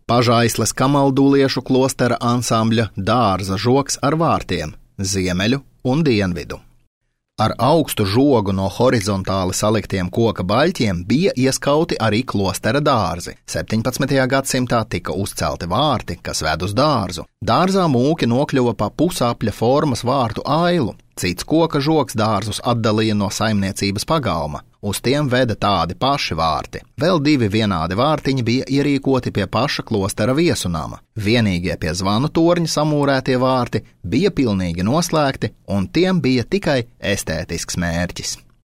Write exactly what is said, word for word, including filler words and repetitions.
Pažaisles kamalduliešu klostera ansambļa Dārza žogs ar vārtiem, ziemeļu un dienvidu. Ar augstu žogu no horizontāli saliktiem koka baļķiem bija ieskauti arī klostera dārzi. septiņpadsmitajā gadsimtā tika uzcelti vārti, kas ved uz dārzu. Dārzā mūki nokļuva pa pusapļa formas vārtu ailu. Cits koka žogs dārzus atdalīja no saimniecības pagalma. Uz tiem veda tādi paši vārti. Vēl divi vienādi vārtiņi bija ierīkoti pie paša klostera viesunama. Vienīgie pie zvanu torņa samūrētie vārti bija pilnīgi noslēgti, un tiem bija tikai estētisks mērķis.